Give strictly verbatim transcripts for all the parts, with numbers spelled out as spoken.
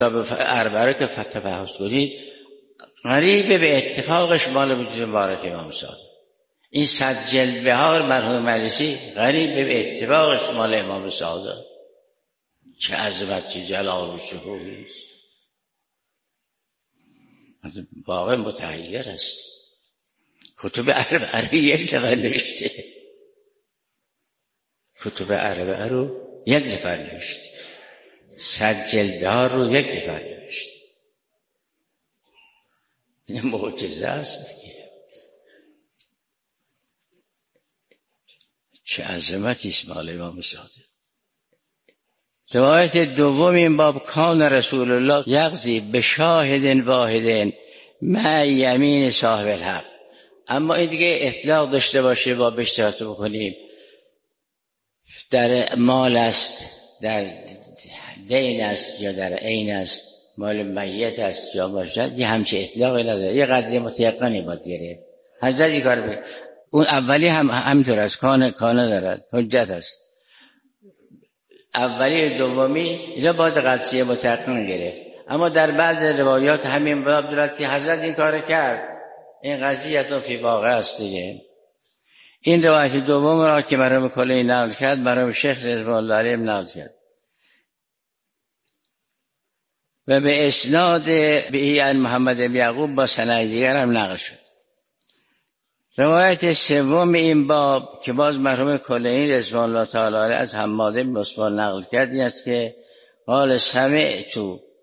کتاب اربعه که تفحص کنید قریب به اتفاقش مال وجود مبارک امام صادق. این صد جلد بهار مرحوم مجلسی قریب به اتفاقش مال امام صادق. چه عظمت، چه جلال و شکوهی است. واقعا متحیر است. کتب اربعه یک نفر نوشته، کتب اربعه رو یک نفر نوشته، صد جلد بهار رو یک نفر نوشته. این معجزه است دیگه. چه عظمتی است مال امام صادق. روایت دوم این باب کان رسول الله یغزی به شاهد واحد مع یمین صاحب الحق. اما این دیگه اطلاق داشته باشه با بشتهات بکنیم در مال است، در دین است یا در عین است، مال میت است یا باشد، یه همچه اطلاقی نداره، یه قدری متیقنی باید گرفت. حضرت این کار بید. اون اولی هم همینطور است، کانه کانه دارد، حجت است. اولی دومی اینا باید قدسی متیقن گرفت. اما در بعض روایات همین باب دارد که حضرت این کار کرد، این قضیه فی واقع است دیگه. این روایت دوم را که مرحوم کلینی نقل کرد، مرحوم شیخ رضوان الله علیه نقل کرد و به اسناد به ان محمد بن یعقوب با سند دیگر هم نقل شد. روایت سوم این باب که باز مرحوم کلینی رضوان الله تعالی علیه از حماد بن عثمان نقل کرد این است که قال سمعت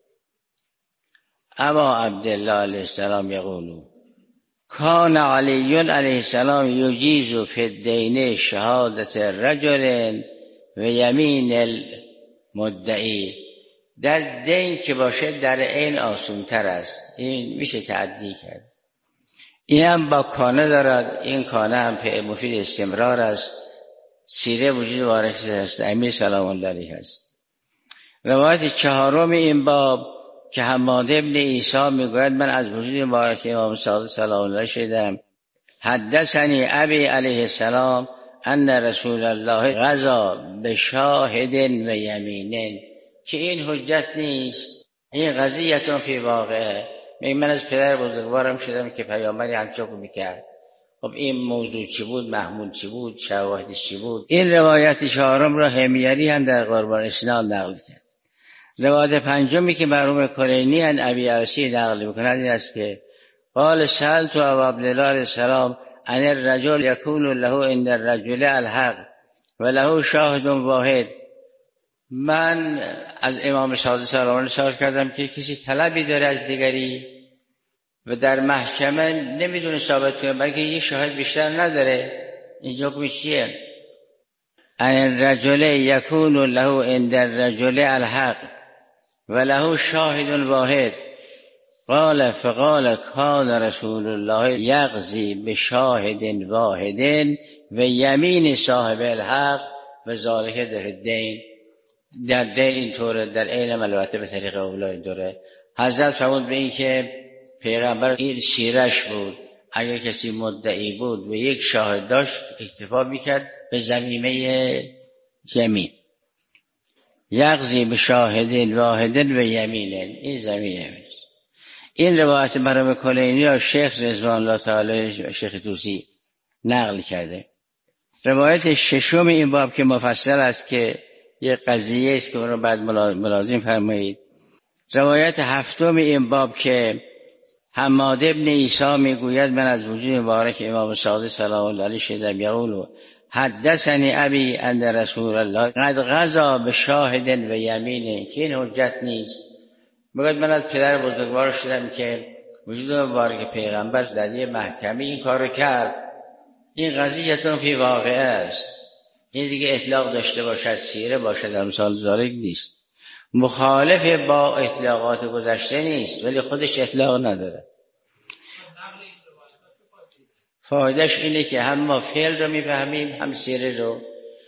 ابا عبدالله علیه السلام یقول کان علی علیه السلام یجیز فی الدین شهادت رجل و یمین المدعی. در دین که باشه در عین آسون تر است، این میشه تعدی کرد. این هم با کانه دارد، این کانه هم مفید استمرار است. سیره وجود وارث است، امیر سلام الله علیه است. روایت چهارم این باب که حماد ابن عیسی میگوید من از وجود مبارک امام صادق سلام الله شدم حدثنی ابی علیه السلام ان رسول الله غزا به شاهد و یمینین، که این حجت نیست، این قضیه فی واقع. من از پدر بزرگوارم شدم که پیامبری همچون میکرد. خب این موضوع چی بود، محمول چی بود، شواهدش چی بود. این روایت چهارم را همیری هم در قربان اسناد نقل کرد. روایت پنجمی که مرحوم کلینی ان ابی عاصی نقل میکند این است که قال سألت ابا عبدالله علیه السلام ان الرجل یکون له عند الرجل الحق و له شاهد واحد. من از امام صادق سلام الله سوال کردم که کسی طلبی داره از دیگری و در محکمه نمیدونه ثابت کنه بلکه یه شاهد بیشتر نداره، این حکم چیه؟ ان الرجل یکون له عند الرجل الحق و له شاهد واحد. قال فقال کان رسول الله یغزی به شاهد واحد و یمین صاحب الحق و ذالک در الدین. در دین اینطوره، در علم البته به طریق اولا اینطوره. حضرت فرمود به این که پیغمبر این سیرش بود، اگر کسی مدعی بود و یک شاهد داشت اکتفا میکرد به ضمیمه یمین. یغزی به شاهد واحد و یمین، این ضمیمه است. این روایت مرحوم کلینی و شیخ رضوان الله تعالی و شیخ طوسی نقل کرده. روایت ششم این باب که مفصل است که یه قضیه است که اون رو بعد ملازم فرمایید. روایت هفتم این باب که حماد ابن عیسی میگوید من از وجود مبارک امام صادق سلام الله علیه شدم یقول حدثنی ابی ان رسول الله قد غزا به شاهد و یمین، که این حجت نیست. میگوید من از پدر بزرگوار شدم که وجود مبارک پیغمبر در یه محکمه این کار کرد، این قضیه فی واقع است. این دیگه اطلاق داشته باشد، سیره باشد، امثال ذالک نیست. مخالف با اطلاقات گذشته نیست ولی خودش اطلاق نداره. فایدهش اینه که هم ما فعل رو میفهمیم هم سیره رو.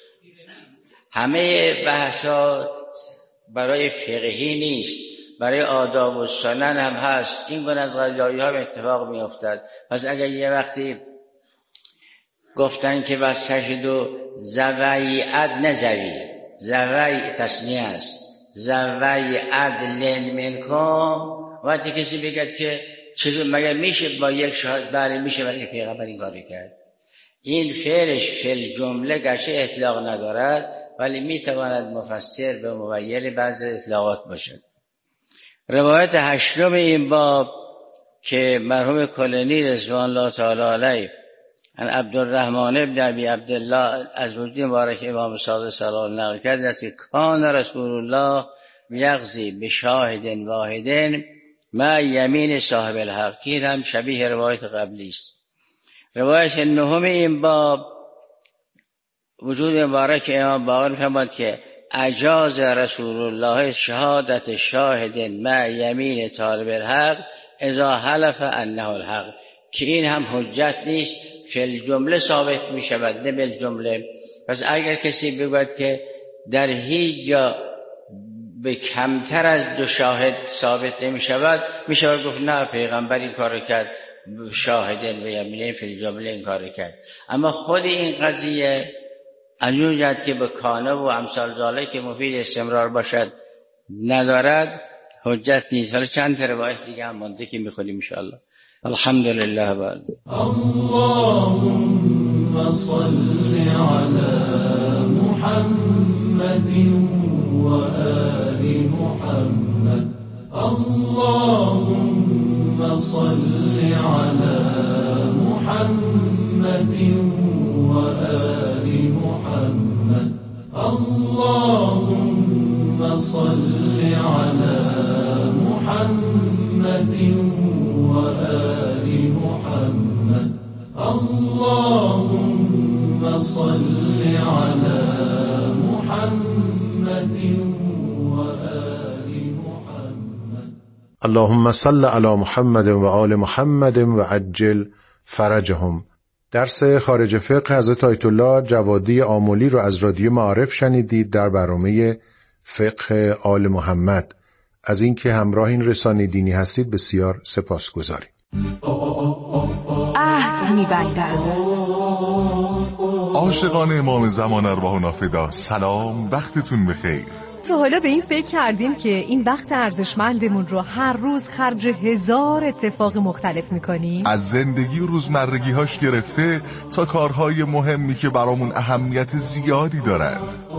همه بحثات برای فقهی نیست، برای آداب و سنن هم هست. این گونه از قضایی ها اتفاق می افتد. پس اگر یه وقتی گفتن که بس تشهد و زویعت نزوی، زوی تصنیه است، زوی عدل منکم. وقتی کسی بگه که چطور مگر میشه با یک شاهد؟ بله میشه، ولی پیغمبر این کاری کرد. این فعلش فعل جمله گرچه اطلاق ندارد ولی میتواند مفسر به مبین بعض اطلاقات باشد. روایت هشتم این باب که مرحوم کلینی رضوان الله تعالی علیه ان عبدالرحمن ابن ابی عبدالله از وجود مبارک امام صادق سلام نقل کرد است که کان رسول الله یغزی بشاهد واحد مع یمین صاحب الحق، که هم شبیه روایت قبلی است. روایت نهم این باب وجود مبارک امام باقر می‌فرماید که اجاز رسول الله شهادت شاهد مع یمین طالب الحق اذا حلف انه الحق، که این هم حجت نیست، فی الجمله ثابت می شود نه بالجمله. پس اگر کسی بگوید که در هیچ جا به کمتر از دو شاهد ثابت نمی شود، می شود گفت نه پیغمبر این کار کرد، شاهدن و یمینه فی الجمله این کار کرد. اما خود این قضیه از اون جهت که به کانه و امثال ذالک که مفید استمرار باشد ندارد، حجت نیست. حالا چند روایت دیگه هم مونده که میخونیم ان شاء الله. الحمد لله. بعد اللهم صل على محمد و آل محمد. اللهم صل على محمد و آل محمد. اللهم صل على محمد و آل محمد. اللهم صل على محمد و آل محمد. اللهم صل على محمد و آل محمد و عجل فرجهم. درس خارج فقه حضرت آیت الله جوادی آملی رو از رادیو معارف شنیدید در برنامه فقه آل محمد. از اینکه همراه این رسانه دینی هستید بسیار سپاسگزاریم. عهد می‌بندم. عاشقان امام زمان ارواحنا فدا، سلام، وقتتون بخیر. تو حالا به این فکر کردیم که این وقت ارزشمندمون رو هر روز خرج هزار اتفاق مختلف میکنیم؟ از زندگی و روزمرگی هاش گرفته تا کارهای مهمی که برامون اهمیت زیادی دارن.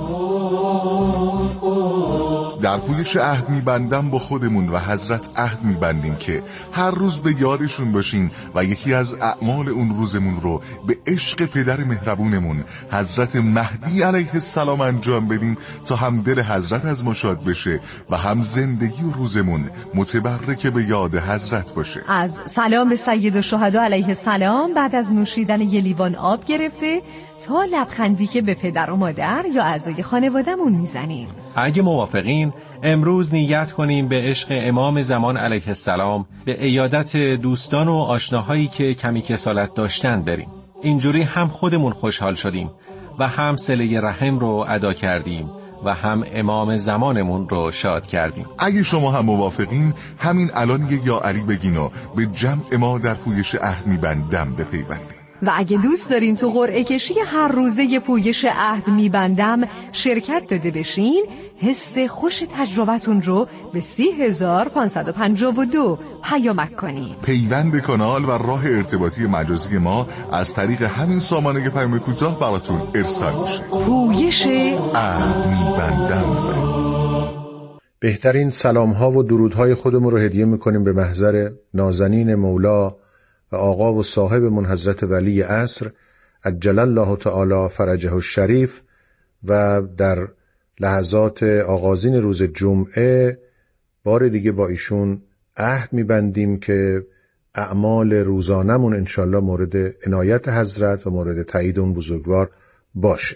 در پویش عهد میبندم با خودمون و حضرت عهد میبندیم که هر روز به یادشون باشیم و یکی از اعمال اون روزمون رو به عشق پدر مهربونمون حضرت مهدی علیه السلام انجام بدیم تا هم دل حضرت از ما شاد بشه و هم زندگی و روزمون متبرک به یاد حضرت باشه. از سلام به سید الشهدا علیه السلام بعد از نوشیدن یه لیوان آب گرفته تا لبخندی که به پدر و مادر یا اعضای خانواده‌مون میزنیم. اگه موافقین امروز نیت کنیم به عشق امام زمان علیه السلام به عیادت دوستان و آشناهایی که کمی کسالت داشتن بریم. اینجوری هم خودمون خوشحال شدیم و هم صله رحم رو ادا کردیم و هم امام زمانمون رو شاد کردیم. اگه شما هم موافقین همین الان یه یا علی بگین و به جمع ما در پویش عهد میبندم بپیوندیم. و اگه دوست دارین تو قرعه کشی هر روزه ی پویش عهد میبندم شرکت داده بشین، حس خوش تجربتون رو به سی هزار پانصد و پنجاه و دو پیامک کنین. پیوند کانال و راه ارتباطی مجازی ما از طریق همین سامانه پیام کوتاه براتون ارسال میشه. پویش عهد میبندم. بهترین سلام ها و درودهای خودمون رو هدیه میکنیم به محضر نازنین مولا و آقا و صاحبمون حضرت ولی عصر عجل الله تعالی فرجه الشریف، و در لحظات آغازین روز جمعه بار دیگه با ایشون عهد میبندیم که اعمال روزانمون انشالله مورد عنایت حضرت و مورد تایید اون بزرگوار باشه.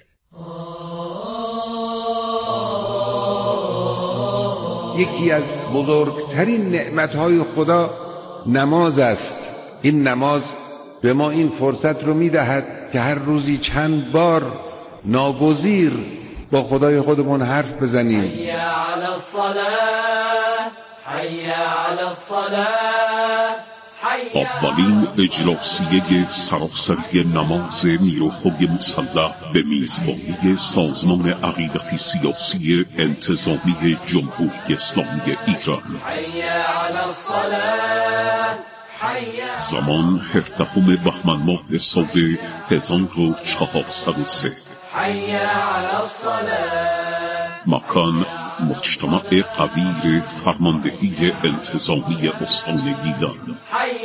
یکی از بزرگترین نعمتهای خدا نماز است. این نماز به ما این فرصت رو میدهد که هر روزی چند بار ناگزیر با خدای خودمون حرف بزنیم. حی علی الصلاة، حی علی الصلاة، اولین اجلاسیه سراسری نماز نیروهای مسلح به میزبانی سازمان عقیدتی سیاسی انتظامی جمهوری اسلامی ایران. زمان هفدهم بهمن ماه سال هزار و چهارصد و سه. مکان مجتمع قویر فرماندهی انتظامی استان گیلان.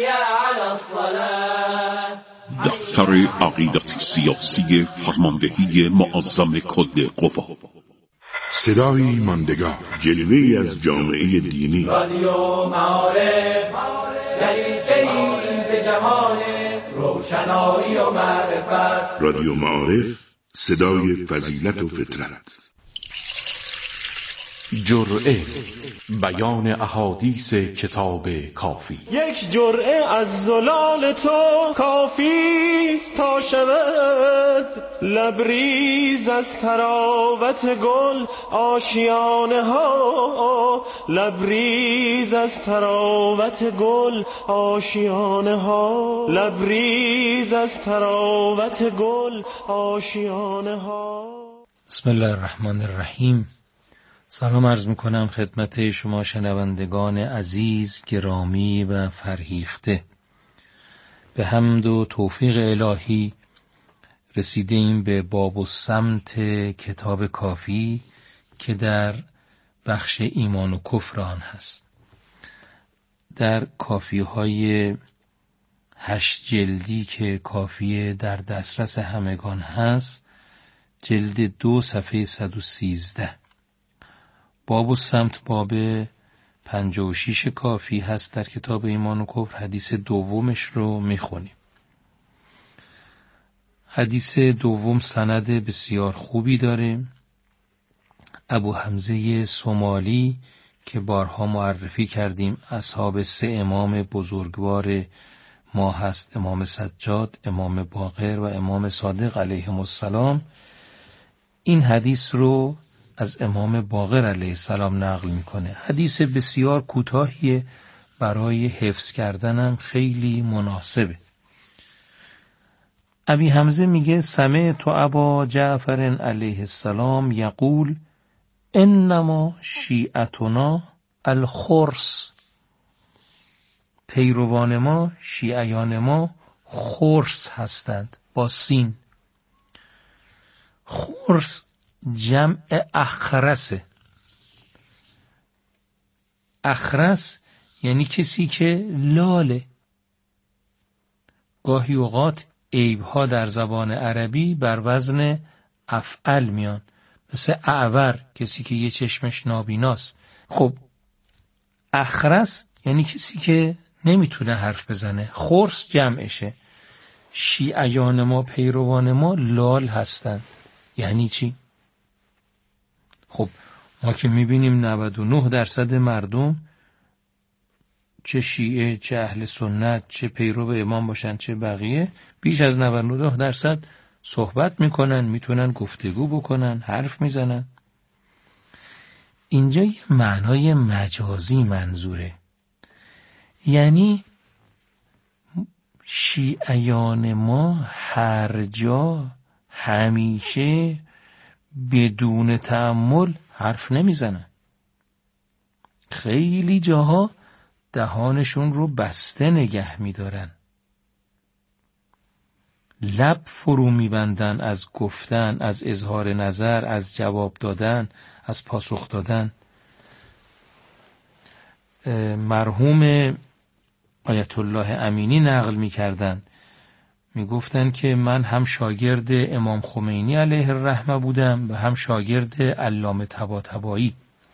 دفتر عقیدتی سیاسی فرماندهی معظم کل قوا. صدایی ماندگار، جلوه‌ای از جامعه دینی. رادیو معارف، دریچه‌ای به جهان روشنایی و معرفت. رادیو معارف، صدای فضیلت و فطرت. جرعه، بیان احادیث کتاب کافی. یک جرعه از زلال تو کافیست تا شود لبریز از تراوت گل آشیانه ها، لبریز از تراوت گل آشیانه ها، لبریز از تراوت گل آشیانه ها. بسم الله الرحمن الرحیم. سلام عرض میکنم خدمت شما شنوندگان عزیز، گرامی و فرهیخته. به حمد و توفیق الهی رسیده ایم به باب الصمت کتاب کافی که در بخش ایمان و کفر آن هست. در کافی های هشت جلدی که کافی در دسترس همگان هست، جلد دو صفحه صد و سیزده. باب الصمت باب پنجاه و شش کافی هست در کتاب ایمان و کفر. حدیث دومش رو میخونیم. حدیث دوم سند بسیار خوبی داره. ابو حمزه سومالی که بارها معرفی کردیم، اصحاب سه امام بزرگوار ما هست، امام سجاد، امام باقر و امام صادق علیهم السلام، این حدیث رو از امام باقر علیه السلام نقل میکنه. حدیث بسیار کوتاهیه، برای حفظ کردنم خیلی مناسبه. ابی حمزه میگه سمعت ابا جعفر علیه السلام یقول انما شیعتنا الخرس. پیروان ما، شیعیان ما خرس هستند با سین. خرس جمع اخرسه. اخرس یعنی کسی که لاله. گاهی اوقات عیبها در زبان عربی بر وزن افعل میان، مثل اعور، کسی که یه چشمش نابیناست. خب اخرس یعنی کسی که نمیتونه حرف بزنه. خرس جمعشه. شیعیان ما، پیروان ما لال هستن. یعنی چی؟ خب ما که میبینیم نود و نه درصد مردم، چه شیعه، چه اهل سنت، چه پیرو امام باشن، چه بقیه، بیش از نود و نه درصد صحبت میکنن، میتونن گفتگو بکنن، حرف میزنن. اینجا یه معنای مجازی منظوره. یعنی شیعیان ما هر جا همیشه بدون تأمل حرف نمیزنن. خیلی جاها دهانشون رو بسته نگه میدارن، لب فرو میبندن از گفتن، از اظهار نظر، از جواب دادن، از پاسخ دادن. مرحوم آیت الله امینی نقل میکردن، میگفتن که من هم شاگرد امام خمینی علیه الرحمه بودم و هم شاگرد علامه طباطبایی.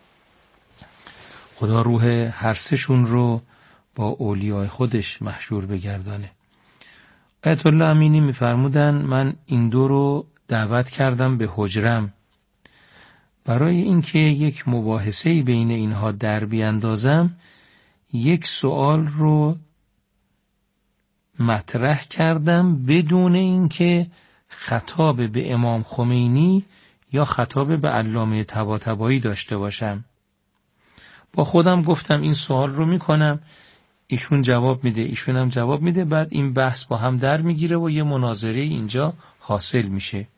خدا روح هر سه‌شون رو با اولیاء خودش محشور بگردانه. آیت الله امینی میفرمودن من این دو رو دعوت کردم به حجرم برای اینکه یک مباحثه‌ای بین اینها در بیاندازم. یک سوال رو مطرح کردم بدون اینکه خطاب به امام خمینی یا خطاب به علامه طباطبایی داشته باشم. با خودم گفتم این سوال رو میکنم، ایشون جواب میده، ایشون هم جواب میده، بعد این بحث با هم در میگیره و یه مناظره اینجا حاصل میشه.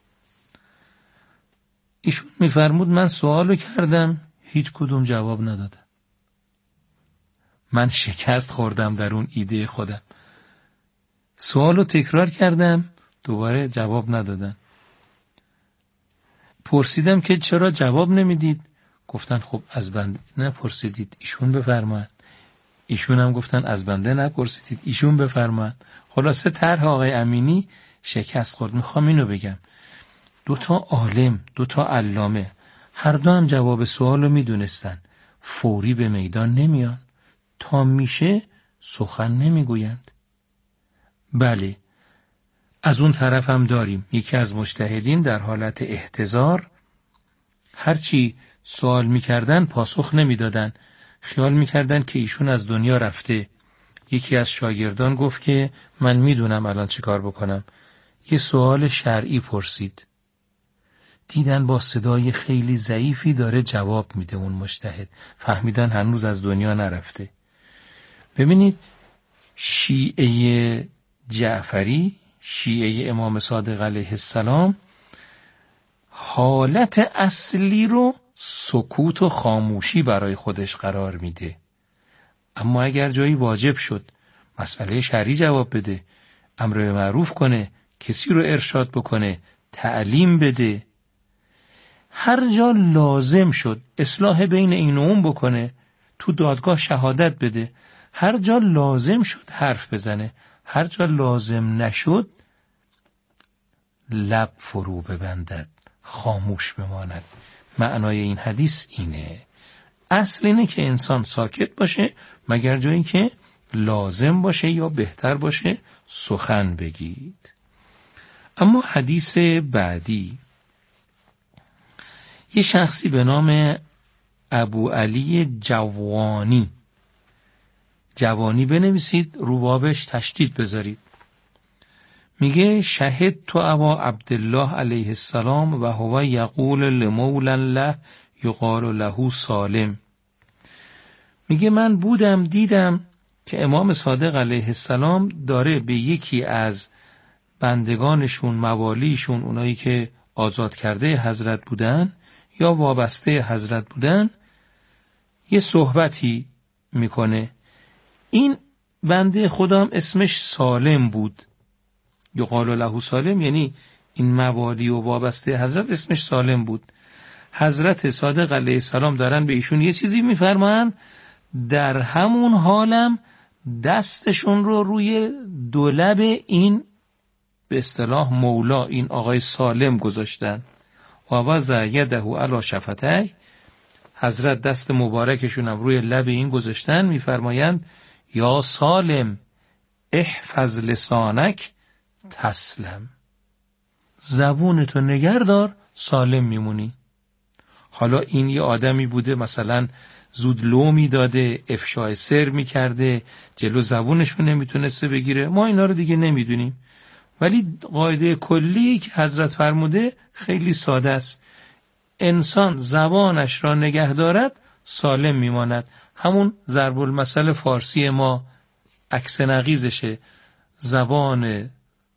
ایشون میفرمود من سوالو کردم، هیچ کدوم جواب ندادن. من شکست خوردم در اون ایده خودم. سوالو تکرار کردم، دوباره جواب ندادن. پرسیدم که چرا جواب نمیدید؟ گفتن خب از بنده نپرسیدید، ایشون بفرمایید. ایشون هم گفتن از بنده نپرسیدید، ایشون بفرمایید. خلاصه طرح آقای امینی شکست خورد. میخوام اینو بگم، دو تا عالم، دو تا علامه، هر دو هم جواب سوالو میدونستن، فوری به میدان نمیان، تا میشه سخن نمیگویند. بله، از اون طرف هم داریم یکی از مجتهدین در حالت احتضار، هرچی سوال میکردن پاسخ نمیدادن، خیال میکردن که ایشون از دنیا رفته. یکی از شاگردان گفت که من میدونم الان چی کار بکنم. یه سوال شرعی پرسید، دیدن با صدای خیلی ضعیفی داره جواب میده اون مجتهد، فهمیدن هنوز از دنیا نرفته. ببینید شیعه جعفری، شیعه امام صادق علیه السلام، حالت اصلی رو سکوت و خاموشی برای خودش قرار میده. اما اگر جایی واجب شد مسئله شرعی جواب بده، امر به معروف کنه، کسی رو ارشاد بکنه، تعلیم بده، هر جا لازم شد اصلاح بین این و اون بکنه، تو دادگاه شهادت بده، هر جا لازم شد حرف بزنه، هر جا لازم نشد لب فرو ببندد، خاموش بماند. معنای این حدیث اینه، اصل اینه که انسان ساکت باشه مگر جایی که لازم باشه یا بهتر باشه سخن بگید. اما حدیث بعدی، یه شخصی به نام ابو علی جوانی، جوانی بنویسید، رو بابش تشدید بذارید، میگه شهد تو ابا عبدالله علیه السلام و هو یقول لمولا له یقال له سالم. میگه من بودم دیدم که امام صادق علیه السلام داره به یکی از بندگانشون، موالیشون، اونایی که آزاد کرده حضرت بودن یا وابسته حضرت بودن، یه صحبتی میکنه. این بنده خودم اسمش سالم بود، یقال له سالم، یعنی این موالی و وابسته حضرت اسمش سالم بود. حضرت صادق علیه السلام دارن به ایشون یه چیزی میفرمان، در همون حالم دستشون رو روی دولب این به اصطلاح مولا، این آقای سالم گذاشتن. و وضع یده علی شفتیه، حضرت دست مبارکشون هم روی لب این گذاشتن، میفرمایند یا سالم احفظ لسانک تسلم، زبونتو نگهدار سالم میمونی. حالا این یه آدمی بوده مثلا زود لو میداده، افشای سر میکرده، جلو زبونشو نمیتونسته بگیره، ما اینا رو دیگه نمیدونیم، ولی قاعده کلی که حضرت فرموده خیلی ساده است، انسان زبانش را نگه دارد سالم میماند. همون ضرب المثل فارسی ما عکس نقیزشه، زبان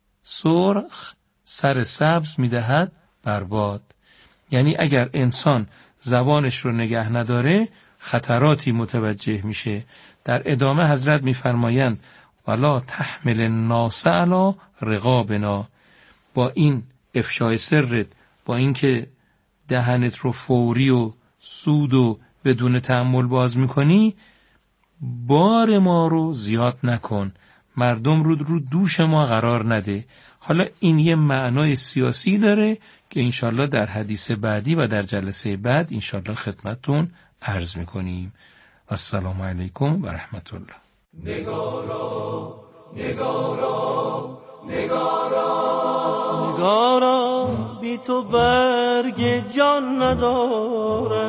سرخ سر سبز میدهد برباد. یعنی اگر انسان زبانش رو نگه نداره خطراتی متوجه میشه. در ادامه حضرت میفرمایند ولا تحمل الناس علی رقابنا، با این افشای سرت، با اینکه دهنت رو فوری و سود و بدون تأمل باز میکنی، بار ما رو زیاد نکن، مردم رو رو دوش ما قرار نده. حالا این یه معنای سیاسی داره که انشالله در حدیث بعدی و در جلسه بعد انشالله خدمتتون عرض میکنیم. السلام علیکم و رحمت الله. نگارا نگارا نگارا نگارا بی تو برگ جان نداره،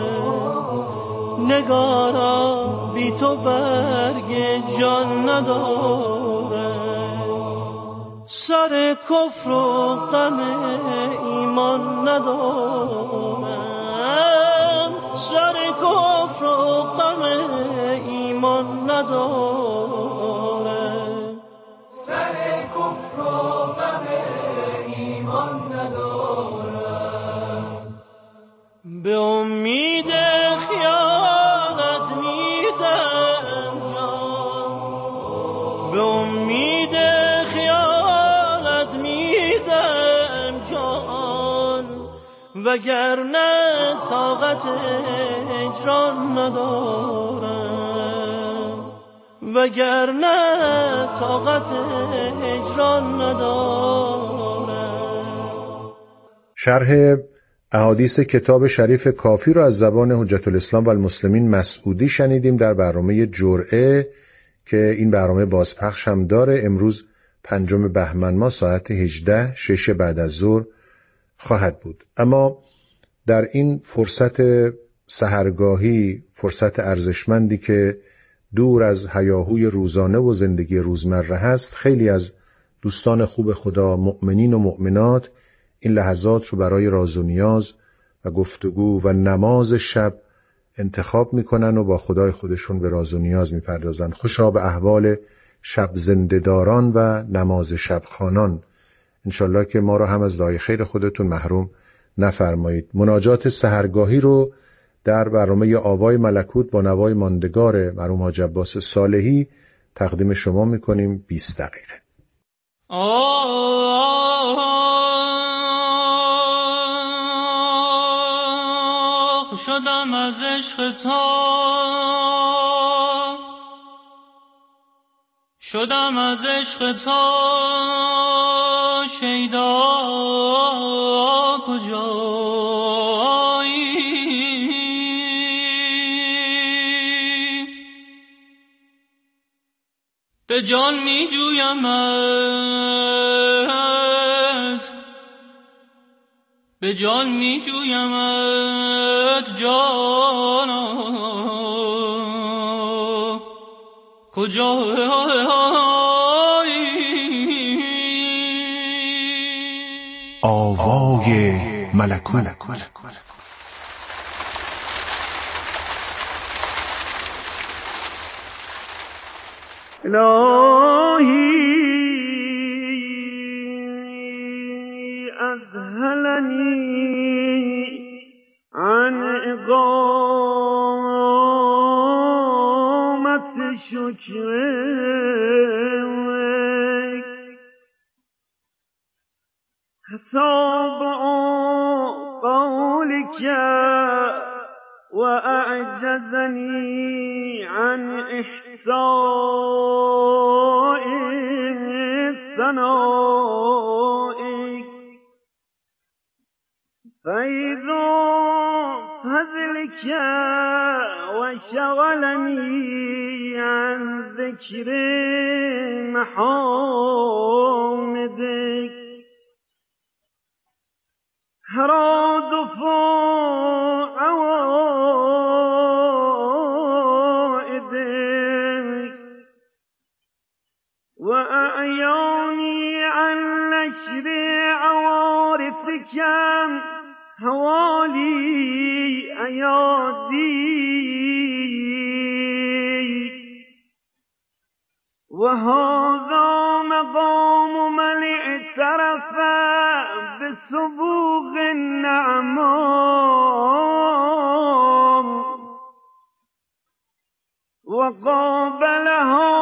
نگارا بی تو برگ جان نداره، سر کفر و غم ایمان ندارم، سر کفر و غم ایمان ایمان نداره، سر کفر و غم ایمان ندارم، به امید خیانت میدم جان، به امید خیانت میدم جان، وگرنه طاقت هجران ندارم، وگرنه طاقت هجران ندارم. شرح احادیث کتاب شریف کافی رو از زبان حجت الاسلام و المسلمین مسعودی شنیدیم در برنامه جرعه که این برنامه بازپخش هم داره. امروز پنجم بهمن ماه ساعت هجده شش بعد از ظهر خواهد بود. اما در این فرصت سحرگاهی، فرصت ارزشمندی که دور از هیاهوی روزانه و زندگی روزمره هست، خیلی از دوستان خوب خدا، مؤمنین و مؤمنات، این لحظات رو برای راز و نیاز و گفتگو و نماز شب انتخاب میکنن و با خدای خودشون به راز و نیاز میپردازن. خوشا به احوال شب زنده‌داران و نماز شب خوانان. انشالله که ما رو هم از دعای خیر خودتون محروم نفرمایید. مناجات سحرگاهی رو در برنامه آوای ملکوت با نوای ماندگار مرحوم حاج عباس صالحی تقدیم شما میکنیم. بیست دقیقه. آه شدم از عشق تا، شدم از عشق تا شیدا کجایی، به جان می جویمت، به جان می جویمت جانا کجایی. آوای ملکوت. الهی اذهلنی عن اقامت شکرک حتی بقولك وأعجزني عن إحصاء ثنائك فإذ فضلك وشغلني عن ذكر محامدك هراد عوائدك وأعياني عن نشر عوارفك حوالي أياديك وهذا مقام من اعترف بسبوغ النعماء وقابلها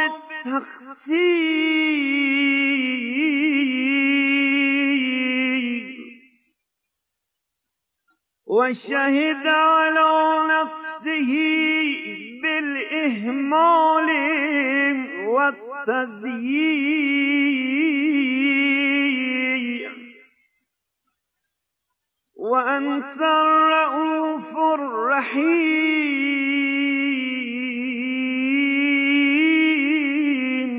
بالتخسير وشهد على نفسه بالإهمال والتضييع وأنت الرؤوف الرحيم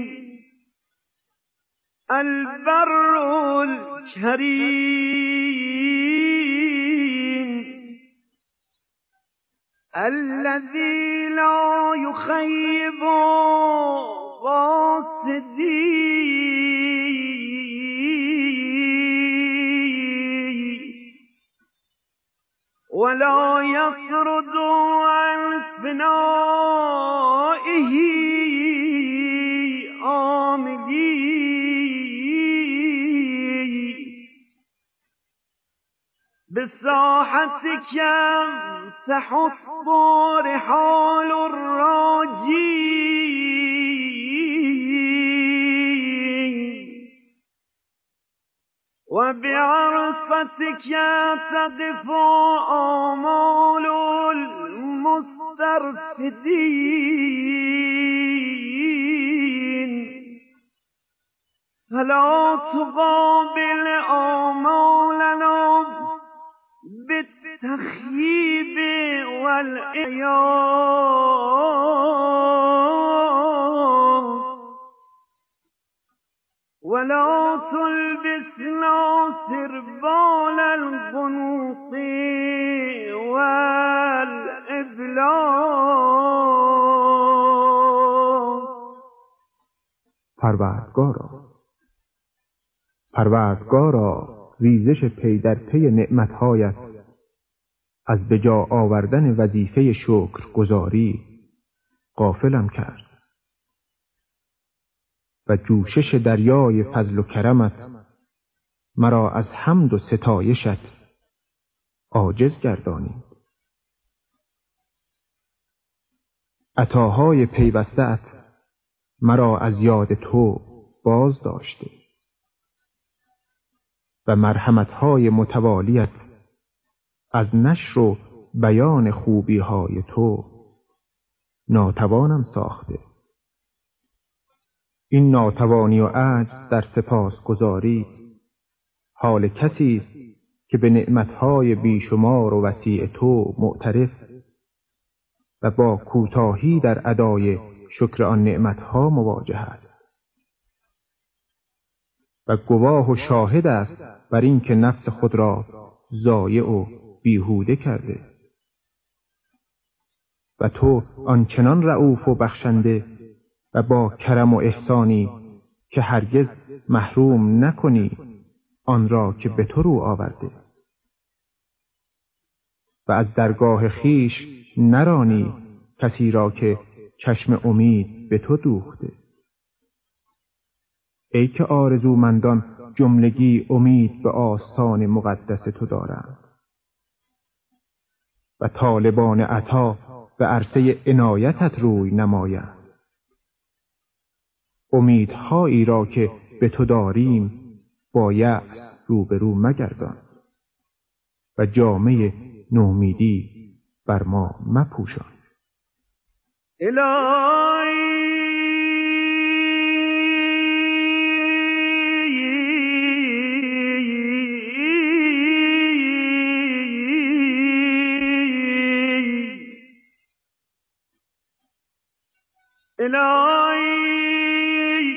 البر الكريم الذي لا يخيب قاصدين ولا يطرد عن فناء بساحتك تحط رحال الراجين وبعرفتك تقف آمال المسترفدين فلا تقابل آمالنا بالتخييب والإعياء ولا تلبسنا سربال القنوط والإبلاء. پروردگارا پروردگارا ریزش پی در پی نعمتهایت از به جا آوردن وظیفه شکرگزاری غافلم کرد و جوشش دریای فضل و کرمت مرا از حمد و ستایشت عاجز گردانید. عطاهای پیوسته‌ات مرا از یاد تو باز داشته و مرحمتهای متوالیت از نشر و بیان خوبیهای تو ناتوانم ساخته. این ناتوانی و عجز در سپاسگزاری حال کسی است که به نعمتهای بیشمار و وسیع تو معترف و با کوتاهی در ادای شکر آن نعمتها مواجه است و گواه و شاهد است بر این که نفس خود را ضایع و بیهوده کرده و تو آنچنان رئوف و بخشنده و با کرم و احسانی که هرگز محروم نکنی آن را که به تو رو آورده و از درگاه خیش نرانی کسی را که چشم امید به تو دوخته. ای که آرزومندان جملگی امید به آستان مقدس تو دارند و طالبان عطا به عرصه عنایتت روی نمایند. امیدهایی را که به تو داریم با یأس روبرو مگردان و جامه نومیدی بر ما مپوشان. الهی الهی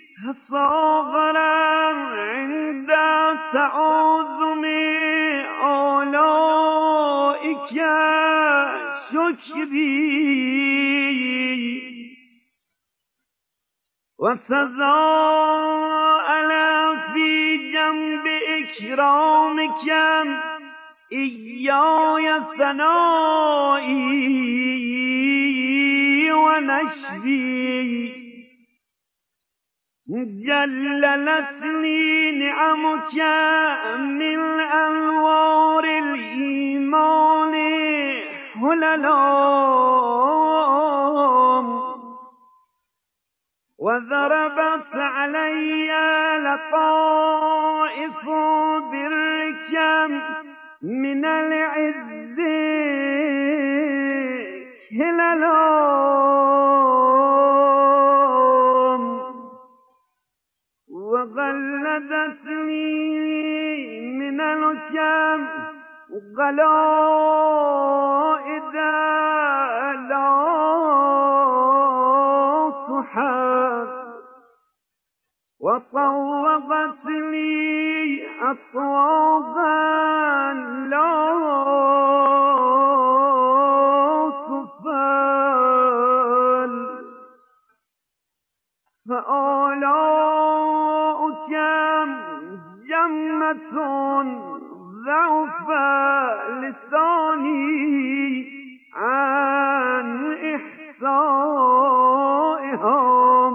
تصاغرم عند تعاظم آلائك شکری و تضاءل فی جنب اکرامك ایای ثنایی و نشری جللتني نعمك من أنوار الإيمان حللا وضربت علي لطائف برك من العز هللا وغلدتني من الكم غلائد لا تحب وطوقتني أطواقا لا تفل فآلاؤك جمة ضعف لساني عن إحصائهم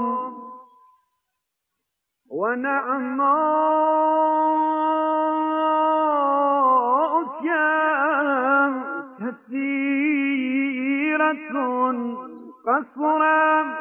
ونعماؤك كثيرة قصرا